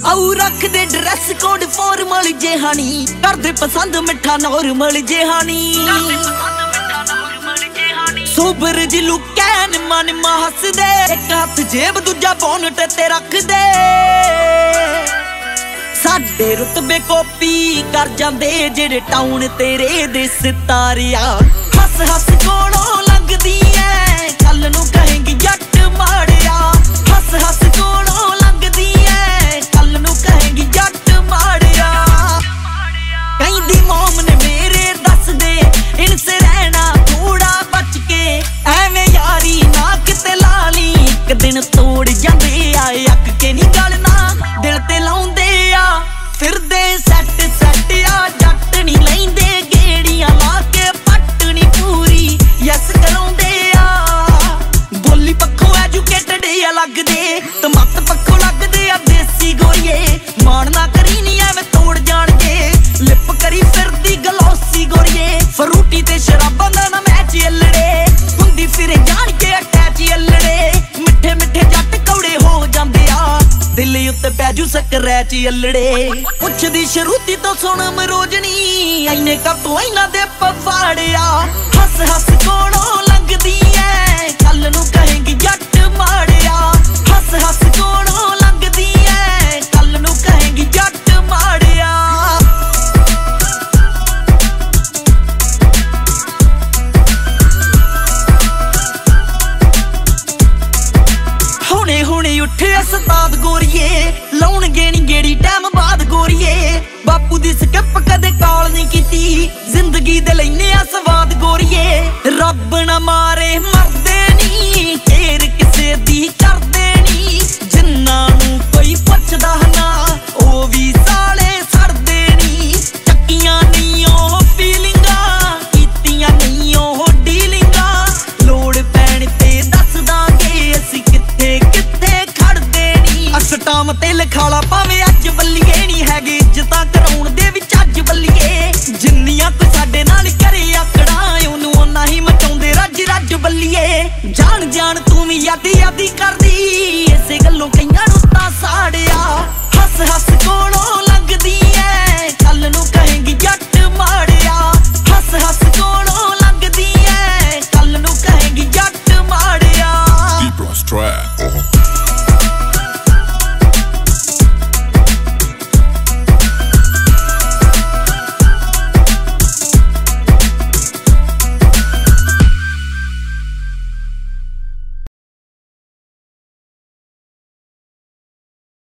ਆਉ ਰੱਖਦੇ dress code formal ਜੇ ਹਾਣੀ ਕਰਦੇ ਪਸੰਦ ਮਿੱਠਾ ਨੋਰਮਲ ਜੇ ਹਾਣੀ ਸੋਬਰ ਜੀ ਲੁਕੈਨ ਮਨ ਹੱਸਦੇ ਇੱਕ ਹੱਥ ਜੇਬ ਦੂਜਾ ਬੋਨਟ ਤੇ ਰੱਖਦੇ ਸਾਡੇ ਰੁਤਬੇ ਕਾਪੀ ਕਰ ਜਾਂਦੇ ਜਿਹੜੇ ਟਾਊਨ ਤੇਰੇ ਦੇ ਸਿਤਾਰਿਆ ਹੱਸ ਹੱਸ ਕੋਲੋਂ ਲੰਘਦੀ ਐ ਕੱਲ ਨੂੰ ਕਹੇਂਗੀ ਜੱਟ ਮਾੜਿਆ ਹੱਸ ਹੱਸ ਕੋਲੋਂ ਲੰਘਦੀ ਐ ਕੱਲ ਨੂੰ ਕਹੇਂਗੀ ਜੱਟ ਮਾੜਿਆ ਕਹਿੰਦੀ ਮੋਮ ਨੇ ਮੇਰੇ ਦੱਸਦੇ ਇਨਸੇ ਰਹਿਣਾ ਥੋੜਾ ਬਚ ਕੇ ਐਵੇਂ ਯਾਰੀ ਨਾ ਕਿਤੇ ਲਾ ਲਈ ਇੱਕ ਦਿਨ ਤੋੜ ਜਾਂਦੇ ਆ ਅੱਕ ਕੇ ਨੀ ਗੱਲ ਨਾ ਦਿਲ ਤੇ ਲਾਉਂਦੇ ਆ ਫਿਰਦੇ ਸੈੱਟ ਸੈੱਟ ਆ ਜੱਟ ਨੀ ਲੈਂਦੇ ਗੇੜੀਆਂ ਲਾ ਕੇ ਪੱਟ ਨੀ ਪੂਰੀ ਯੈਸ ਕਰਾਉਂਦੇ ਆ ਬੋਲੀ ਪੱਖੋਂ ਐਜੂਕੇਟਡ ਆ ਲੱਗਦੇ ਤੇ ਮੱਤ ਪੱਖੋਂ ਲੱਗਦੇ ਆ ਦੇਸੀ ਗੋਰੀਏ ਮਾਣ ਨਾ ਕਰੀ ਨੀ ਐਵੇਂ ਤੋੜ ਜਾਣਗੇ ਲਿਪ ਕਰੀ ਫਿਰਦੀ ਗਲੋਸੀ ਗੋਰੀਏ ਫਰੂਟੀ ਤੇ ਸ਼ਰਾਬਾਂ ਦਾ ਨਾ ਮੈਚ ਅਲੜੇ ਹੁੰਦੀ ਫਿਰੇ ਜਾਣ ਕੇ ਅਟੈਚ ਅਲੜੇ ਮਿੱਠੇ ਮਿੱਠੇ ਜੱਟ ਕੌੜੇ ਹੋ ਜਾਂਦੇ ਆ ਦਿਲ ਉੱਤੇ ਪੈਜੂ ਸਕਰੈਚ ਅਲੜੇ ਪੁੱਛਦੀ ਸ਼ਰੂਤੀ ਤੋਂ ਸੁਣ ਮਰੋਜਣੀ ਐਨੇ ਕੱਪੋਂ ਇਹਨਾਂ ਦੇ ਪਵਾੜਿਆ ਹੱਸ ਹੱਸ ਕੋਲੋਂ ਲੰਘਦੀ ਐ ਕੱਲ ਨੂੰ ਕਹੇਂਗੀ ਜੱਟ ਮਾੜਿਆ ਹੱਸ ਹੱਸ ਕੋਲੋਂ ਲੰਘਦੀ ਐ ਕੱਲ ਨੂੰ ਕਹੇਂਗੀ ਜੱਟ ਮਾੜਿਆ ਹੁਣੇ ਹੁਣੇ ਉੱਠੇ ਉਸਤਾਦ ਗੋਰੀਏ ਲਾਉਣਗੇ ਨੀ ਗੇੜੀ ਟਾਈਮ ਬਾਅਦ ਗੋਰੀਏ ਬਾਪੂ ਦੀ ਸਕਿਪ ਕਦੇ ਕਾਲ ਨਹੀਂ ਕੀਤੀ ਜ਼ਿੰਦਗੀ ਦੇ ਲੈਨੇ ਆ ਸਵਾਦ ਗੋਰੀਏ ਰੱਬ ਨਾ ਮਾਰੇ ਮਰਦੇ ਨੀ ਤੇਰ ਕਿਸੇ ਦੀ ਕਰਦੇ ਨੀ ਜਿੰਨਾਂ ਨੂੰ ਕੋਈ ਪੁੱਛਦਾ ਨਾ ਉਹ ਵੀ ਸਾਲੇ ਸੜਦੇ ਨੀ ਚੱਕੀਆਂ ਨਹੀਂ ਉਹ ਫੀਲਿੰਗਾਂ ਕੀਤੀਆਂ ਨਹੀਂ ਉਹ ਡੀਲਿੰਗਾਂ ਲੋੜ ਪੈਣ ਤੇ ਦੱਸ ਦਾਂਗੇ ਅਸੀਂ ਕਿੱਥੇ ਕਿੱਥੇ ਖੜਦੇ ਨੀ ਅਸਟਾਮ ਤੇ ਲਿਖਾਲਾ ਭਾਵੇਂ ਅੱਜ ਬੱਲੀਏ ਨੀ ਹੈਗੇ ਇੱਜ਼ਤਾਂ ਕਰਾਉਣ ਦੇ ਵਿੱਚ ਅੱਜ ਬੱਲੀਏ ਜਿੰਨੀਆਂ ਕੋ ਸਾਡੇ ਨਾਲ ਕਰੇ ਆਕੜਾਂ ਉਹਨੂੰ ਓਨਾ ਹੀ ਮਚਾਉਂਦੇ ਰੱਜ ਰੱਜ ਬੱਲੀਏ ਜਾਣ ਜਾਣ ਤੂੰ ਵੀ ਯਾਦੀ ਯਾਦੀ ਕਰਦੀ ਇਸੇ ਗੱਲੋਂ ਕਈਆਂ ਨੂੰ ਤਾਂ ਸਾੜਿਆ ਹੱਸ ਹੱਸ ਕੋਲੋਂ ਲੰਘਦੀ ਐ ਕੱਲ ਨੂੰ ਕਹੇਂਗੀ ਜੱਟ ਮਾੜਿਆ ਹੱਸ ਹੱਸ ਕੋਲੋਂ